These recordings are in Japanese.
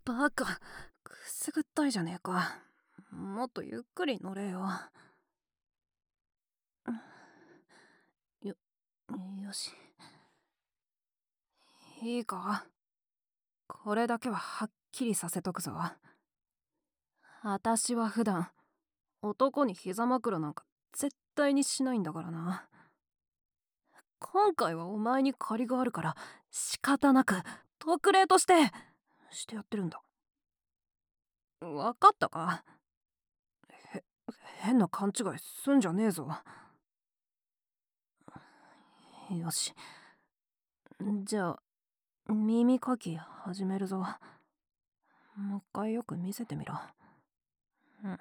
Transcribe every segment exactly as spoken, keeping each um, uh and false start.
バカ、くすぐったいじゃねえか。もっとゆっくり乗れよ。よ、よし。いいか、これだけははっきりさせとくぞ。私は普段男に膝枕なんか絶対にしないんだからな。今回はお前に借りがあるから仕方なく特例としてしてやってるんだ。分かったか？へ変な勘違いすんじゃねえぞ。よし、じゃあ耳かき始めるぞ。もう一回よく見せてみろ。うん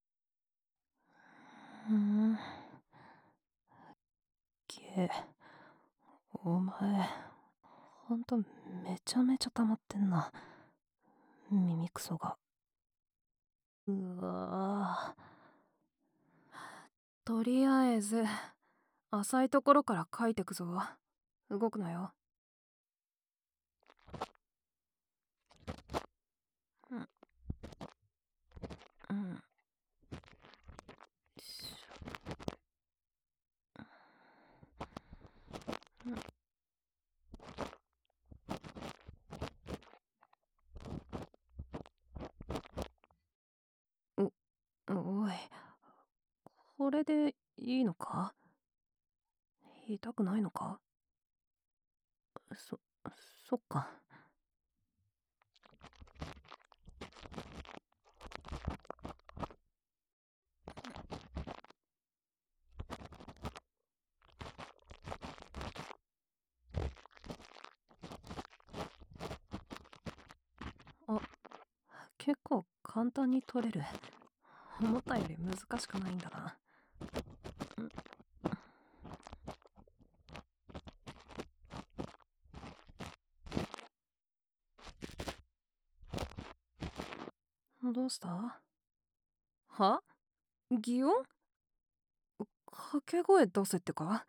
うんげ、お前ほんとめちゃめちゃ溜まってんな、耳クソが。うわぁ、とりあえず浅いところから書いてくぞ。動くなよ。うんうんおおい、これでいいのか？痛くないのか？そそっか。あ、結構簡単に取れる。思ったより難しくないんだな。どうした？は？擬音？掛け声出せってか？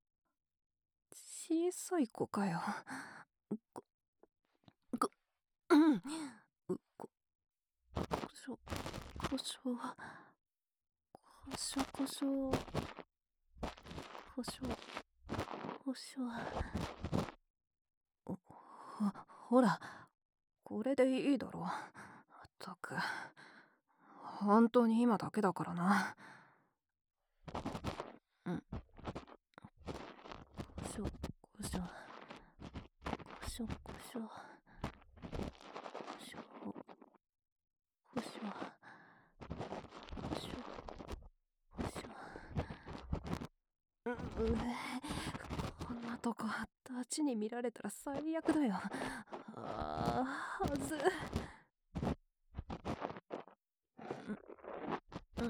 小さい子かよ。こ、こ、うん。うこ、こしょ、こしょ、こしょ、こしょ、こしょ、こしょ。ほ、ほら、これでいいだろ。ったく、本当に今だけだからな。うん。こしょ、こしょ、こしょ、こしょ、こしょ、こしょ、こしょ、こしょ。う、うこんなとこ、ダチに見られたら最悪だよ。あー、はず。うん、うん、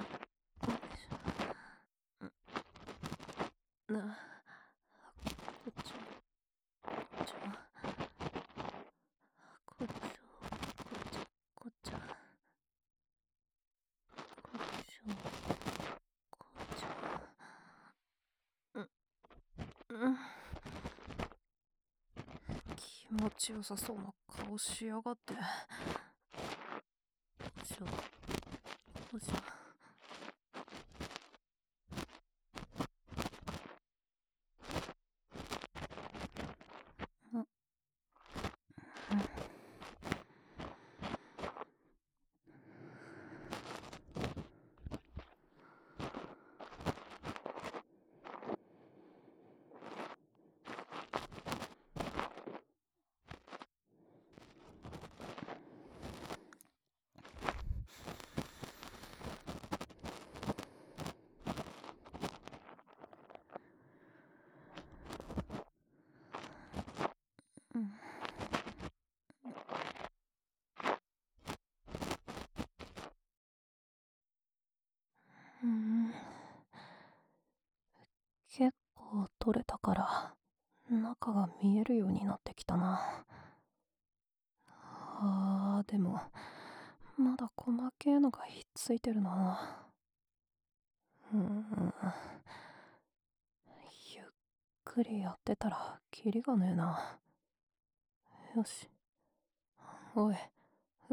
うん、な、こっち、こっち、こっち、こっち、こっち、こっち、こっち、うん、うん。気持ちよさそうな顔しやがって。こっち、こっち。うん、うん、結構取れたから中が見えるようになってきたな。あー、でもまだ細けえのがひっついてるな。うん、ゆっくりやってたらキリがねえな。よし、おい、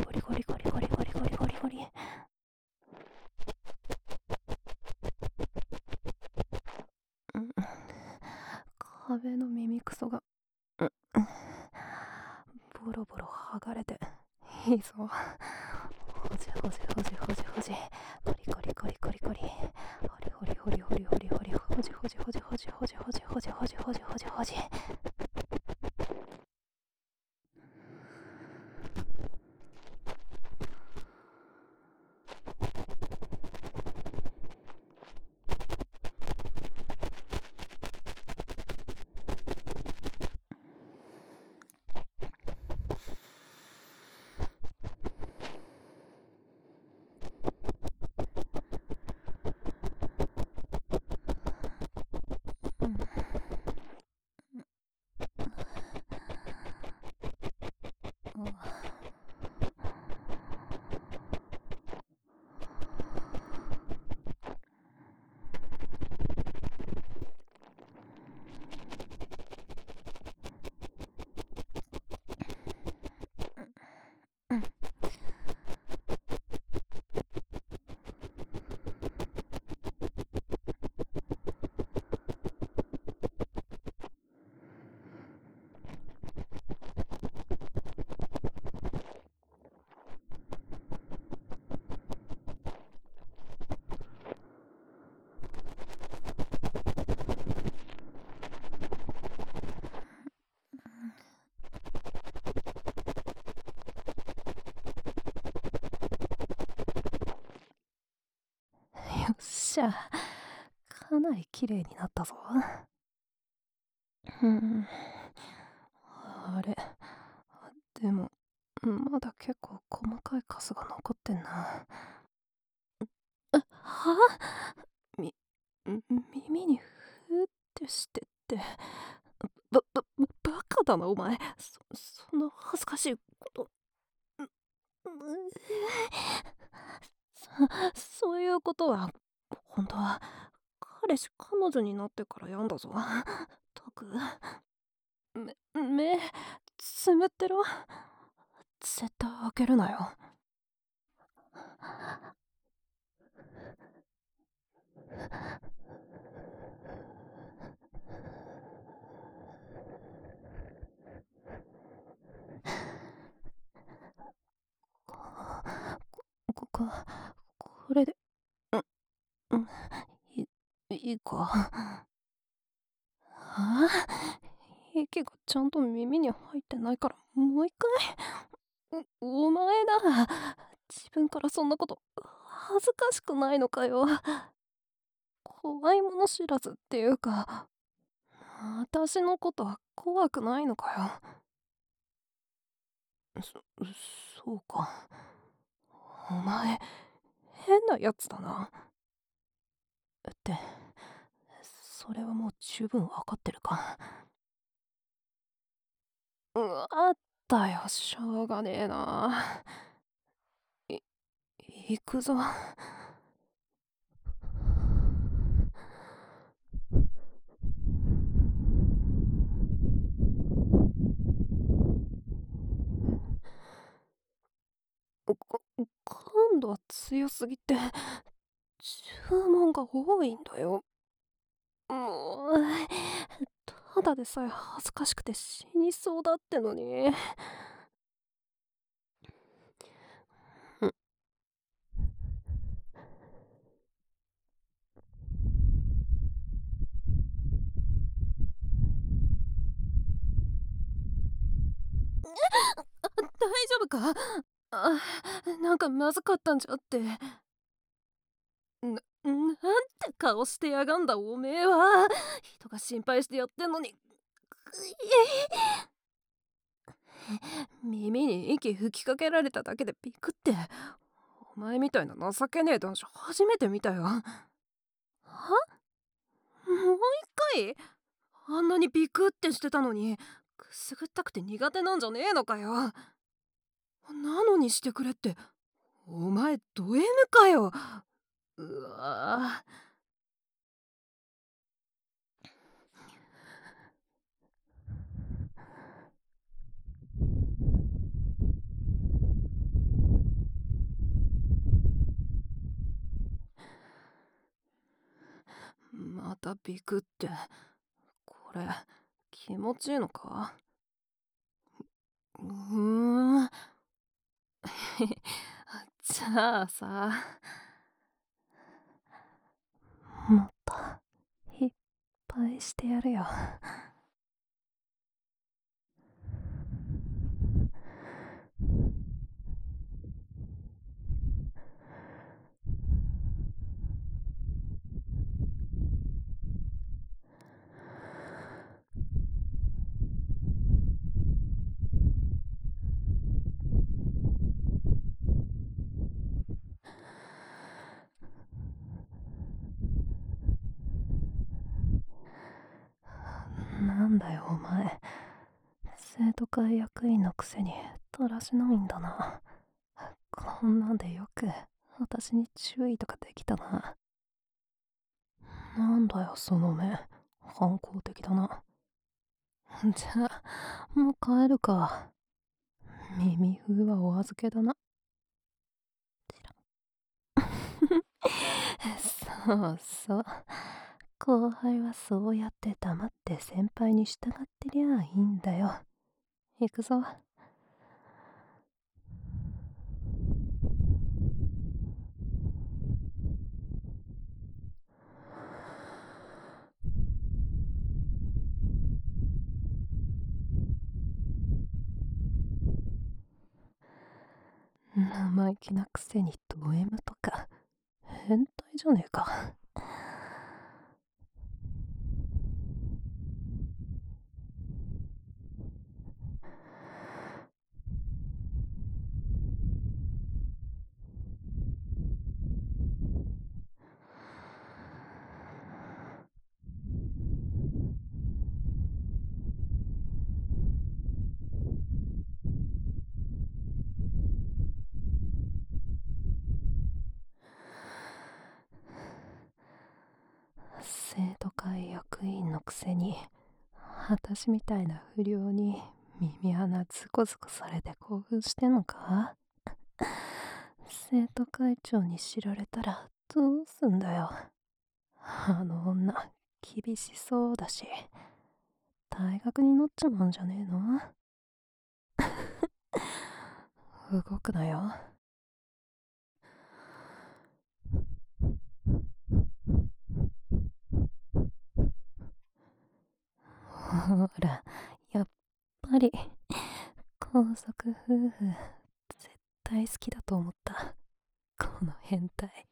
壁の耳くそがボロボロ剥がれていいぞ。ほじほじほじほじほじ、コリコリコリコリコリ、ほりほりほりほりほりほり、ほじほじほじほじほじほじほじほじほじほじほじ。よっしゃ、かなり綺麗になったぞ。うん、あれ、でもまだ結構細かいカスが残ってんな。はみ耳にふーってしてって、ばばバカだなお前。そそんな恥ずかしいこと、そそういうことは本当は彼氏彼女になってからやんだぞ。たくめ目つむってろ。絶対開けるなよ。こここれでうん、いいいか。ああ、息がちゃんと耳に入ってないからもう一回。お、お前だ。自分からそんなこと恥ずかしくないのかよ。怖いもの知らずっていうか、私のことは怖くないのかよ。そそうか。お前変なやつだな。ってそれはもう十分わかってるか。あったよ、しょうがねえな。い行くぞ。こ今度は強すぎて注文が多いんだよ。もうただでさえ恥ずかしくて死にそうだってのに。大丈夫か。あ、なんかまずかったんじゃって。な、なんて顔してやがんだおめえは。人が心配してやってんのに。耳に息吹きかけられただけでビクって。お前みたいな情けねえ男子初めて見たよ。は？もう一回？あんなにビクってしてたのにくすぐったくて苦手なんじゃねえのかよ。なのにしてくれって、お前ド M かよ。うわまたビクって。これ気持ちいいのか？うーん。じゃあさ、もっといっぱいしてやるよ。なんだよお前、生徒会役員のくせにだらしないんだな。こんなんでよく私に注意とかできたな。なんだよその目、反抗的だな。じゃあもう帰るか。耳風はお預けだな。そうそう、後輩はそうやって黙って先輩に従ってりゃいいんだよ。行くぞ。生意気なくせにド M とか変態じゃねえか。生徒会役員のくせに私みたいな不良に耳穴ズコズコされて興奮してんのか？生徒会長に知られたらどうすんだよ。あの女厳しそうだし、大学に乗っちまうんじゃねえの？動くなよ。ほら、やっぱり高速夫婦絶対好きだと思った。この変態。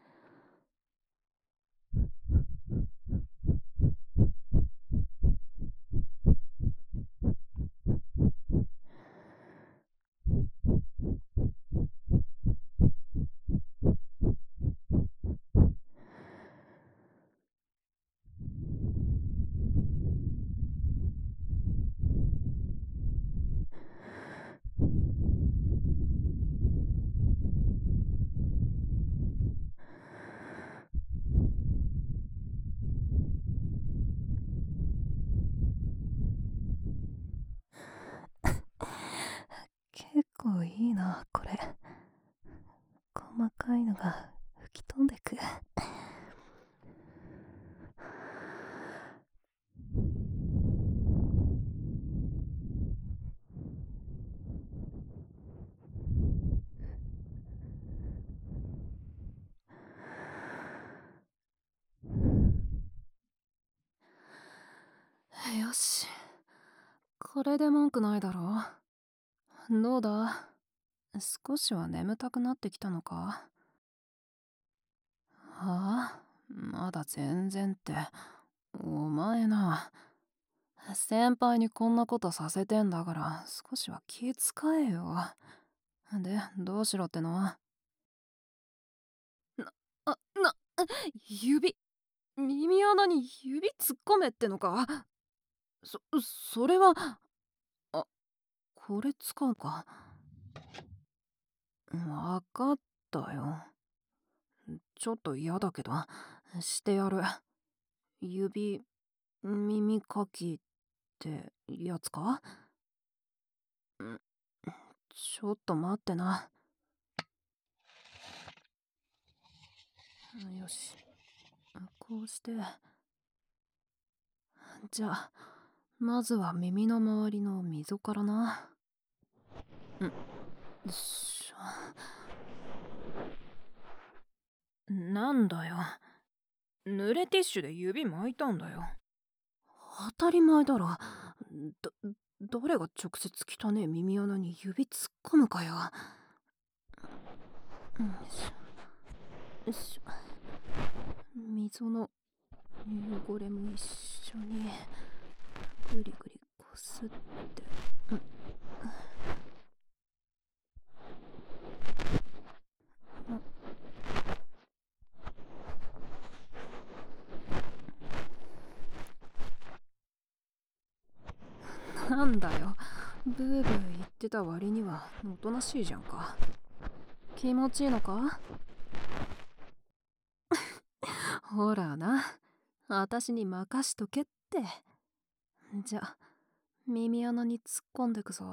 結構いいなこれ。細かいのが吹き飛んでく。よし、これで文句ないだろ。どうだ、少しは眠たくなってきたのか？はあ、まだ全然って。お前な、先輩にこんなことさせてんだから少しは気遣えよ。で、どうしろっての？な、あ、な、指、耳穴に指突っ込めってのか？そ、それは、あ、これ使うか。わかったよ。ちょっと嫌だけど、してやる。指、耳かきってやつか？ん、ちょっと待ってな。よし、こうして。じゃあ、 まずは耳の周りの溝からな。んよっしょ。なんだよ。濡れティッシュで指巻いたんだよ。当たり前だろ。だ、誰が直接汚ねえ耳穴に指突っ込むかよ。よいしょ。よいしょ。溝の汚れも一緒にぐりぐりこすって、うん、なんだよ、ブーブー言ってた割にはおとなしいじゃんか。気持ちいいのか？ほらな、私に任しとけって。じゃ、耳穴に突っ込んでくぞ。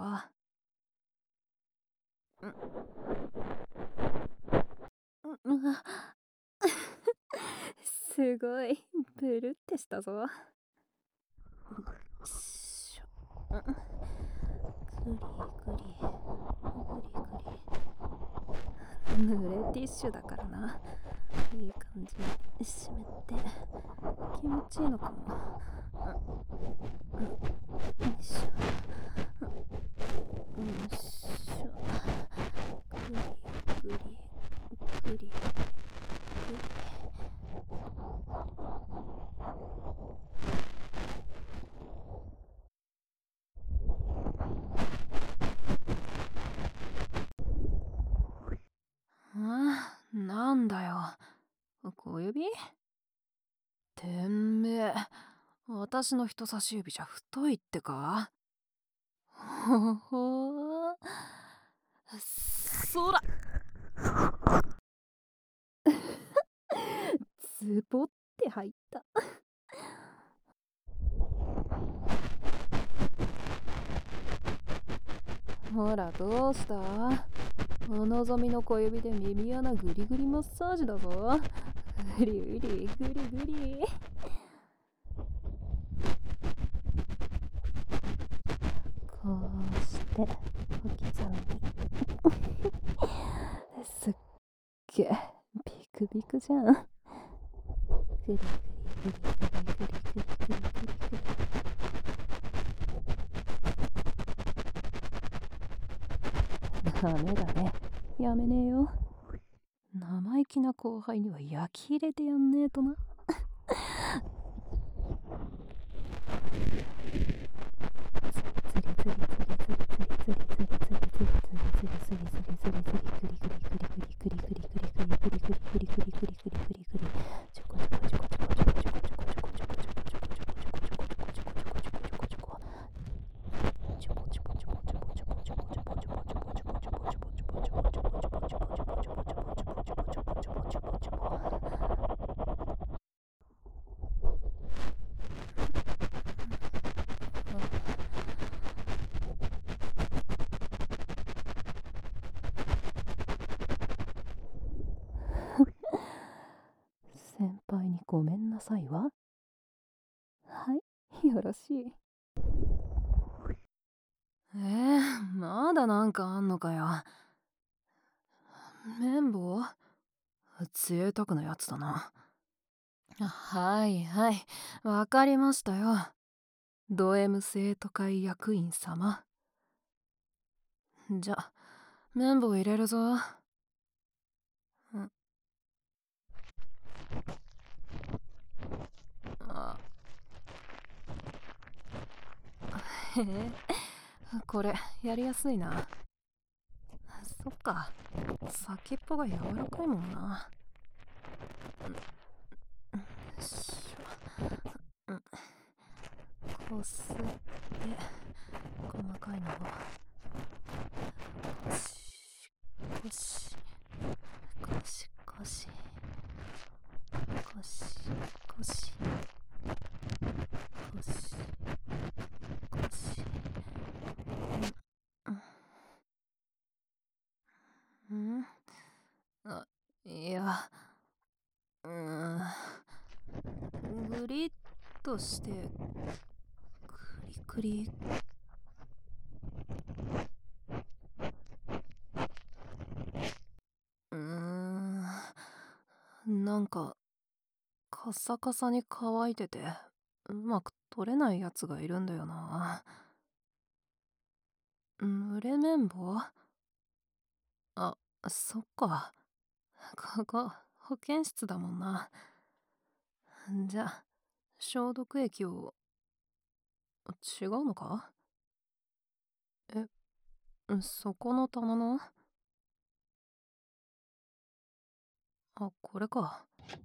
うん、うわすごいブルってしたぞ。しょ、うん、グリグリグリグリ、濡れティッシュだからな。いい感じに湿って気持ちいいのかも。うん、うん、よいしょ、うん、よいしょ、グリグリグリグリ。ああ、なんだよ、小指？てめえ、私の人差し指じゃ太いってか？ほほー、そらズボって入った。ほら、どうした？お望みの小指で耳穴グリグリマッサージだぞ。グリグリグリグリ。こうして小刻みにすっげえビクビクじゃん。グリグリグリグリグリグリグリグリグリ。ダメだね、やめねえよ。生意気な後輩には焼き入れてやんねえとな。先輩にごめんなさいは？はい、よろしい。えー、まだなんかあんのかよ。綿棒？贅沢なやつだな。はいはい、わかりましたよ。ド M 生徒会役員様。じゃ、綿棒入れるぞ。ん、あ、へえ、これやりやすいな。そっか、先っぽが柔らかいもんな。よいしょ、うん、こすって細かいのをゴシゴシゴシゴシゴシゴシゴシゴシ。うん、あ、いや、うーん、グリッとしてくりくり。うーん、なんかカサカサに乾いててうまく取れないやつがいるんだよな。濡れ綿棒。あ、そっか。ここ保健室だもんな。じゃあ消毒液を。違うのか？え、そこの棚の。あ、これか。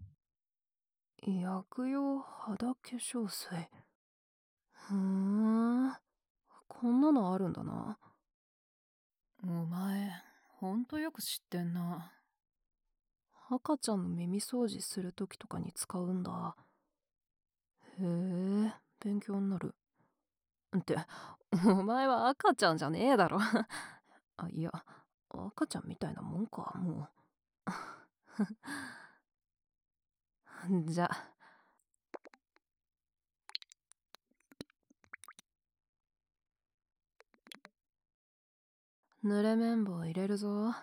薬用肌化粧水。ふーん、こんなのあるんだな。お前ほんとよく知ってんな。赤ちゃんの耳掃除するときとかに使うんだ。へえ、勉強になる。ってお前は赤ちゃんじゃねえだろ。あ、いや、赤ちゃんみたいなもんか、もう。じゃ濡れ綿棒入れるぞ。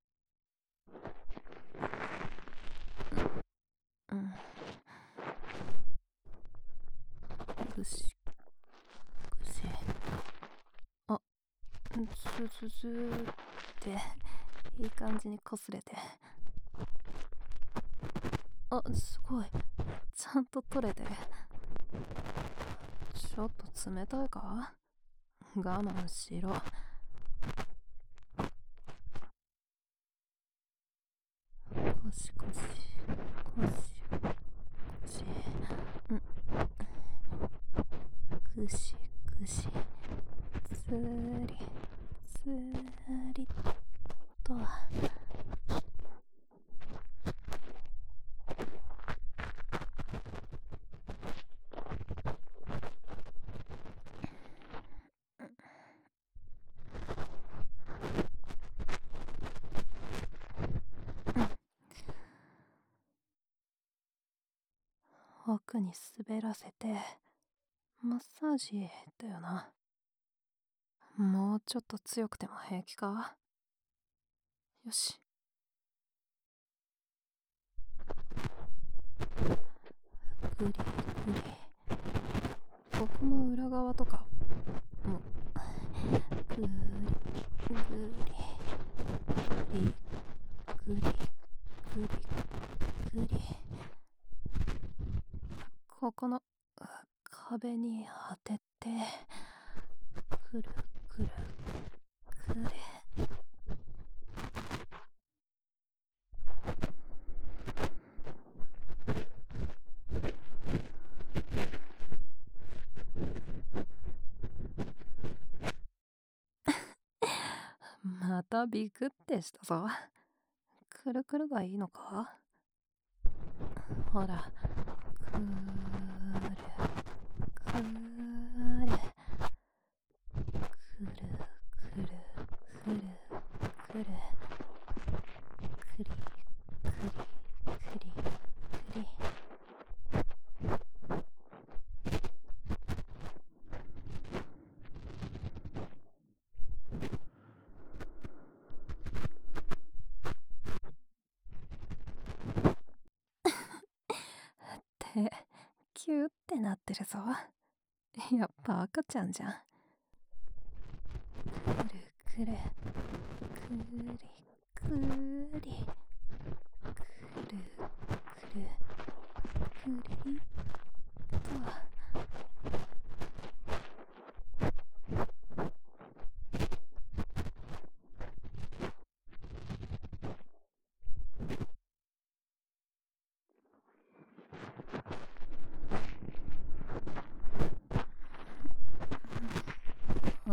うん。ぐしぐし。あ、スススーっていい感じに擦れて。あ、すごい、ちゃんと取れてる。ちょっと冷たいか？我慢しろ。ゴシゴシゴシゴシ。うん。ぐしぐし。つりつりと。奥に滑らせてマッサージだよな。もうちょっと強くても平気か？よし。グリグリ。ここの裏側とかもグリグリグリグリグリグリ。ここの壁に当ててくるくるくる。またビクってしたぞ。くるくるがいいのか？ほら、くるくるくるくるくるくるくりくりくりくり。ってキューってなってるぞ。やっぱ赤ちゃんじゃん。くるくるくりくりくるくるくりっと。うん。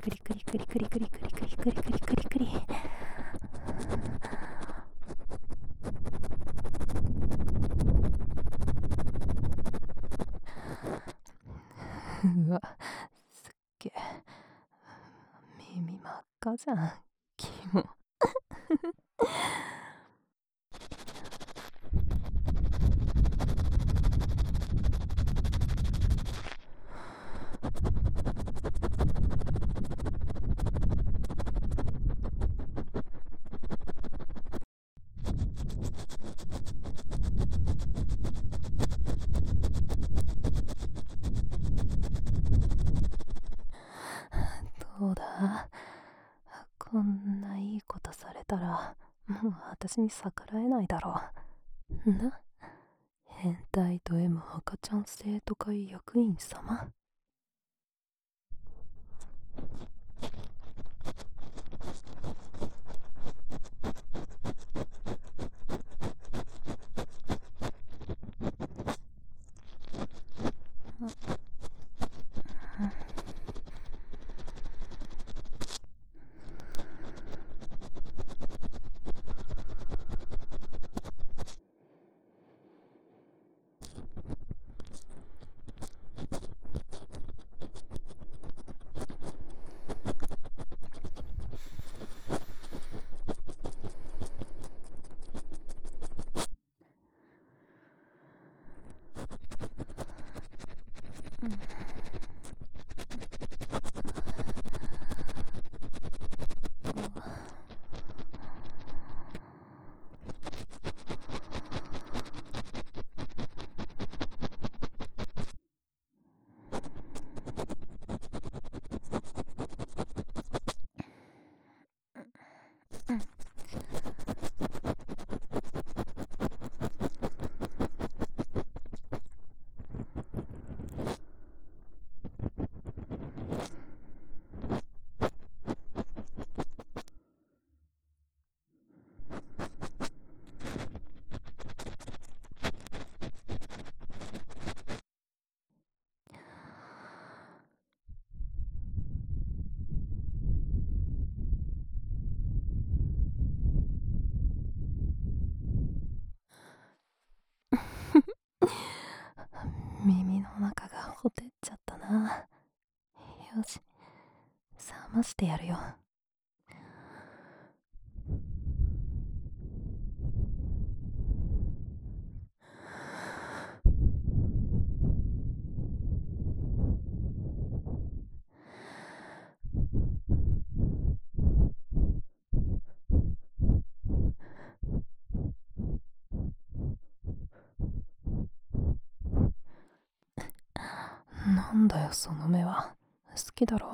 くりくりくりくりくりくりくりくりくりくりくりくり。うわ、すっげえ耳真っ赤じゃん。キモ。どうだ、こんないいことされたらもう私に逆らえないだろうな。変態と M 赤ちゃん生徒会役員様。耳の中がほてっちゃったな。よし、冷ましてやるよ。なんだよその目は。好きだろ。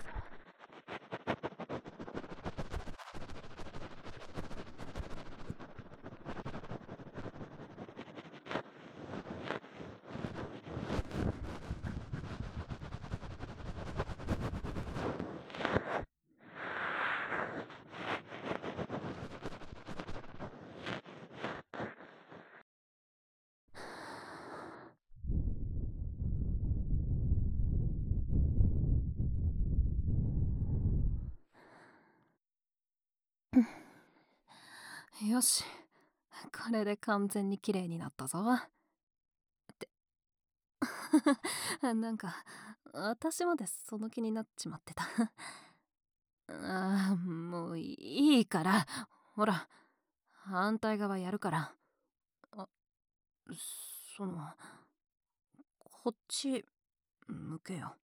よし、これで完全に綺麗になったぞ。ってなんか私までその気になっちまってた。ああ、もういいから、ほら反対側やるから。あ、そのこっち向けよ。